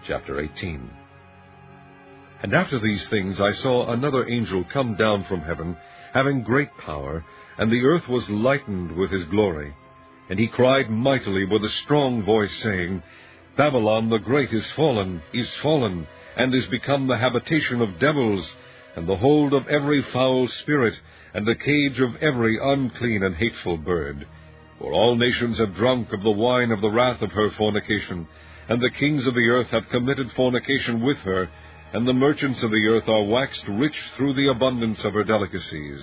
Chapter 18. And after these things I saw another angel come down from heaven, having great power, and the earth was lightened with his glory. And he cried mightily with a strong voice, saying, Babylon the great is fallen, and is become the habitation of devils, and the hold of every foul spirit, and the cage of every unclean and hateful bird. For all nations have drunk of the wine of the wrath of her fornication, and the kings of the earth have committed fornication with her, and the merchants of the earth are waxed rich through the abundance of her delicacies.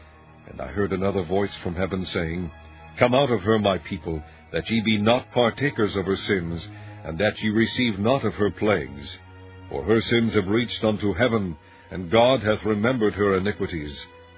And I heard another voice from heaven saying, Come out of her, my people, that ye be not partakers of her sins, and that ye receive not of her plagues. For her sins have reached unto heaven, and God hath remembered her iniquities.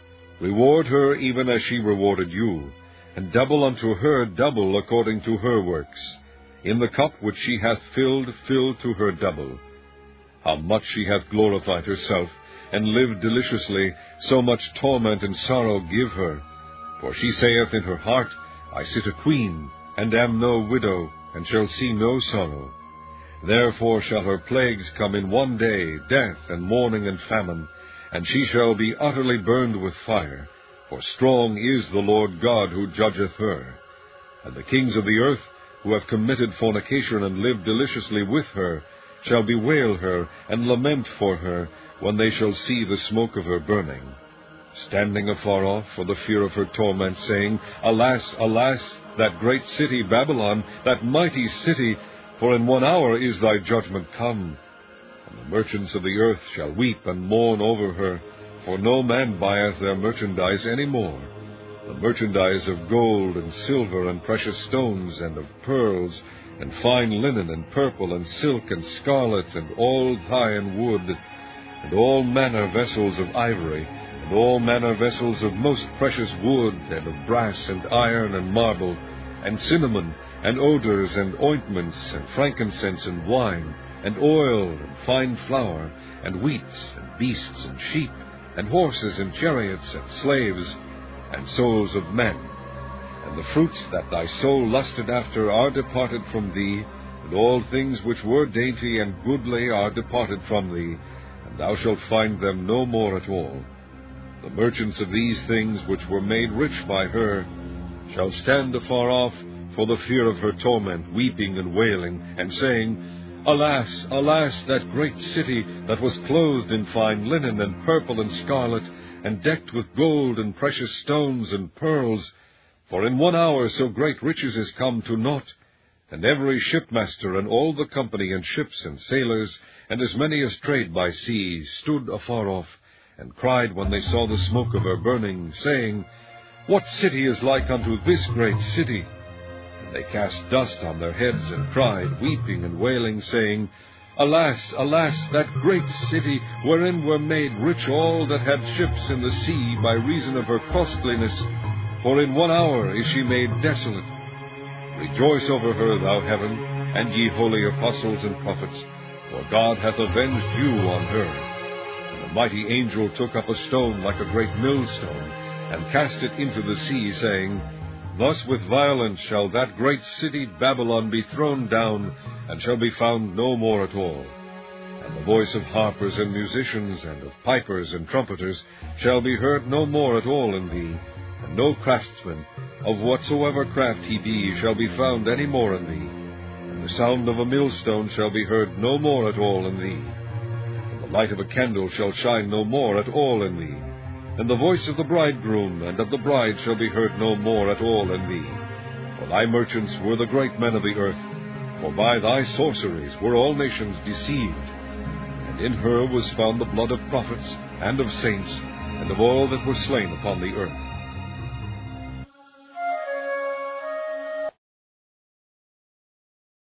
Reward her even as she rewarded you, and double unto her double according to her works. In the cup which she hath filled, fill to her double. How much she hath glorified herself, and lived deliciously, so much torment and sorrow give her. For she saith in her heart, I sit a queen, and am no widow, and shall see no sorrow. Therefore shall her plagues come in one day, death, and mourning, and famine, and she shall be utterly burned with fire. For strong is the Lord God who judgeth her. And the kings of the earth, who have committed fornication and lived deliciously with her, shall bewail her, and lament for her, when they shall see the smoke of her burning, standing afar off for the fear of her torment, saying, Alas, alas, that great city Babylon, that mighty city, for in 1 hour is thy judgment come. And the merchants of the earth shall weep and mourn over her, for no man buyeth their merchandise any more, the merchandise of gold and silver and precious stones, and of pearls, and fine linen, and purple, and silk, and scarlet, and all dye and wood, and all manner vessels of ivory, and all manner vessels of most precious wood, and of brass, and iron, and marble, and cinnamon, and odors, and ointments, and frankincense, and wine, and oil, and fine flour, and wheat, and beasts, and sheep, and horses, and chariots, and slaves, and souls of men. And the fruits that thy soul lusted after are departed from thee, and all things which were dainty and goodly are departed from thee, and thou shalt find them no more at all. The merchants of these things which were made rich by her shall stand afar off for the fear of her torment, weeping and wailing, and saying, Alas, alas, that great city that was clothed in fine linen, and purple, and scarlet, and decked with gold, and precious stones, and pearls, for in 1 hour so great riches is come to naught. And every shipmaster, and all the company, and ships, and sailors, and as many as trade by sea, stood afar off, and cried when they saw the smoke of her burning, saying, What city is like unto this great city? And they cast dust on their heads, and cried, weeping and wailing, saying, Alas, alas, that great city, wherein were made rich all that had ships in the sea by reason of her costliness, for in 1 hour is she made desolate. Rejoice over her, thou heaven, and ye holy apostles and prophets, for God hath avenged you on her. And the mighty angel took up a stone like a great millstone, and cast it into the sea, saying, Thus with violence shall that great city Babylon be thrown down, and shall be found no more at all. And the voice of harpers and musicians, and of pipers and trumpeters, shall be heard no more at all in thee, and no craftsman, of whatsoever craft he be, shall be found any more in thee. And the sound of a millstone shall be heard no more at all in thee. And the light of a candle shall shine no more at all in thee. And the voice of the bridegroom and of the bride shall be heard no more at all in thee. For thy merchants were the great men of the earth, for by thy sorceries were all nations deceived. And in her was found the blood of prophets, and of saints, and of all that were slain upon the earth.